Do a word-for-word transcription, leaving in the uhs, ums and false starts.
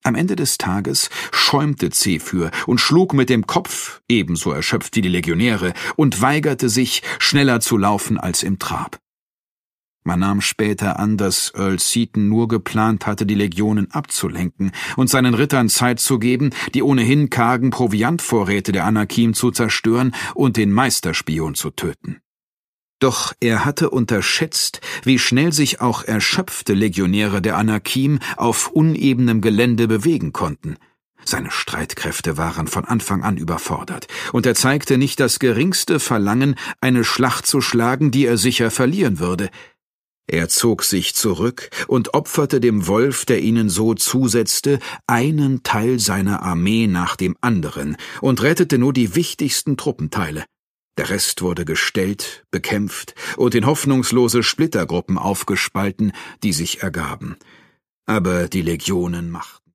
Am Ende des Tages schäumte Zephyr und schlug mit dem Kopf, ebenso erschöpft wie die Legionäre, und weigerte sich, schneller zu laufen als im Trab. Man nahm später an, dass Earl Seaton nur geplant hatte, die Legionen abzulenken und seinen Rittern Zeit zu geben, die ohnehin kargen Proviantvorräte der Anakim zu zerstören und den Meisterspion zu töten. Doch er hatte unterschätzt, wie schnell sich auch erschöpfte Legionäre der Anakim auf unebenem Gelände bewegen konnten. Seine Streitkräfte waren von Anfang an überfordert, und er zeigte nicht das geringste Verlangen, eine Schlacht zu schlagen, die er sicher verlieren würde. Er zog sich zurück und opferte dem Wolf, der ihnen so zusetzte, einen Teil seiner Armee nach dem anderen und rettete nur die wichtigsten Truppenteile. Der Rest wurde gestellt, bekämpft und in hoffnungslose Splittergruppen aufgespalten, die sich ergaben. Aber die Legionen machten